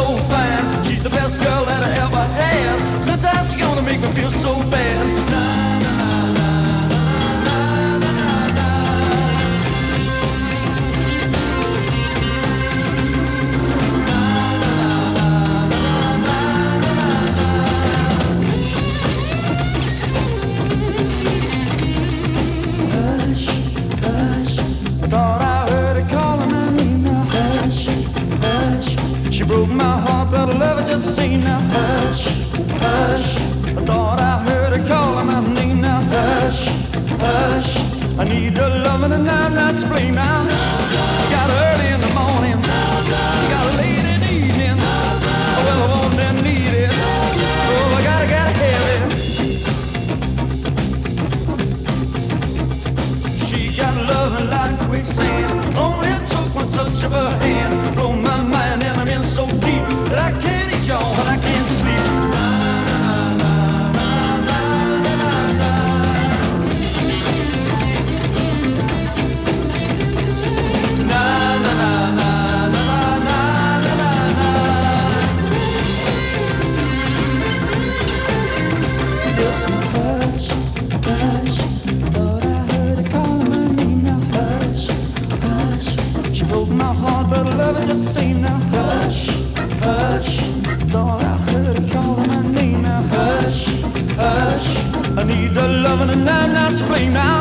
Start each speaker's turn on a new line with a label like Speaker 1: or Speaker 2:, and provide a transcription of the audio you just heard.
Speaker 1: fine. She's the best girl that I ever had. Sometimes she's gonna make me feel so bad. Broke my heart, but I love her just the same now. Hush, hush. I thought I heard her calling my name now. Hush, hush. I need her loving and I'm not to blame now. You got her early in the morning, you got her late in the evening. Oh, well, I want and need it. Oh, I gotta have it. She got loving like quicksand. Only it took one touch of her hand. Blow my mind and I'm in so deep that I can't eat y'all and I can't sleep. My heart, but I love it just the same now. Hush, hush. Thought I heard her calling my name now. Hush, hush. I need the loving and I'm not to blame now.